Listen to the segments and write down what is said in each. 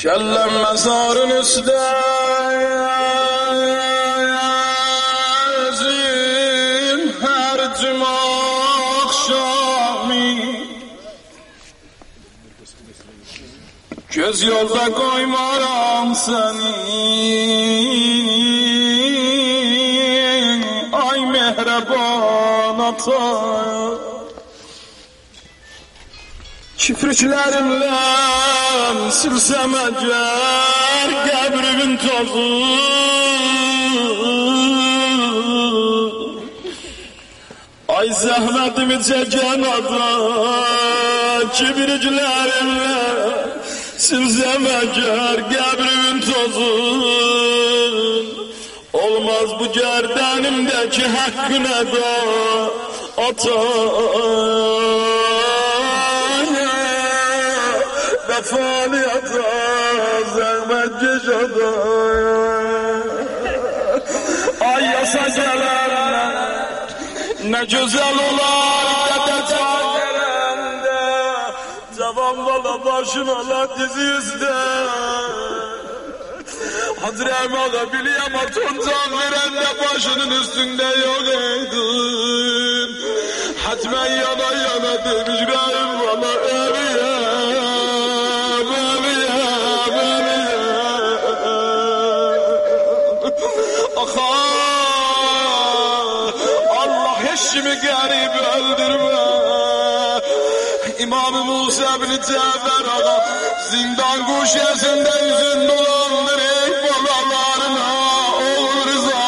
Kellem mezarın üstüne her cuma akşamı göz yolda koymaram seni ay mehreban ata Kifriklerimle silsem eğer kabrimin tozu ay zahmetimi çeken adam Kifriklerimle silsem eğer kabrimin tozu olmaz bu gerdanimdeki hakkına da ata Vefaliyata zahmet geçada ay yasa gelen ne güzel olar dede can gelende cavan bala başın ola dizi üstte Hadrem ağa biliyem atın can veren de başının üstünde yok eydin hatmen yana yana demiş rahim bala eviye Allah eşimi garip öldürme İmam-ı Musa bin Cafer ağa zindan kuşesinde yüzün dolandırıp balalarına oğul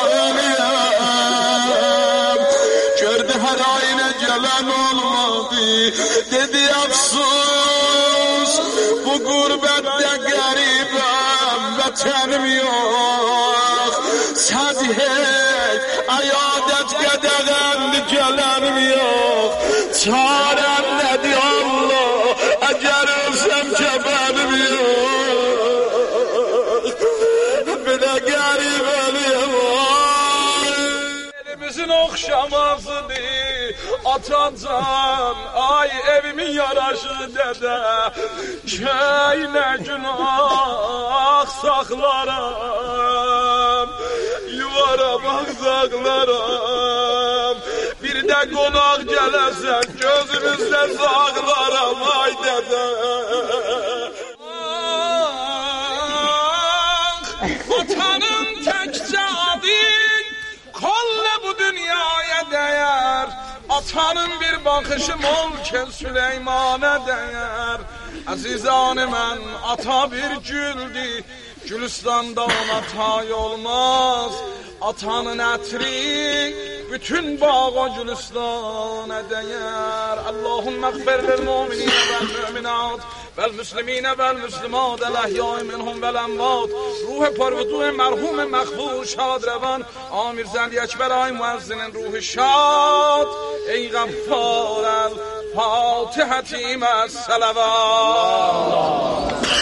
Rıza'yım gördü her ayine gelen olmadı dedi afsus bu gurbette garibim vatanım yok sadihek ayadet gedegend gelenim yok çarem nedir Allah eğer ölsem kebenim yok bir de garip ölüyorum elimizin okşamasını atacan ay evimin yaraşı dede köyne günah saklarım yuvara bakzaklarım bir de konak gelesen gözümüzde saklarım ay dede vatanın tekçe adın kolle bu dünyaya değer atanın bir bakışı molken Süleyman'a değer azizanı mən ata bir güldü Gülistanda ona tay olmaz atanın ətri bütün bağa Gülistana değer Allahümme gfir lil mu'minine vel mü'minat vel müslimine vel müslimat el ahyai minhum vel emvat ruh parvudu merhum mağfur şad revan Amir Zeli Ekber ay muezzinin ruhu şad ey gaffar el Fatihati ma'as salavat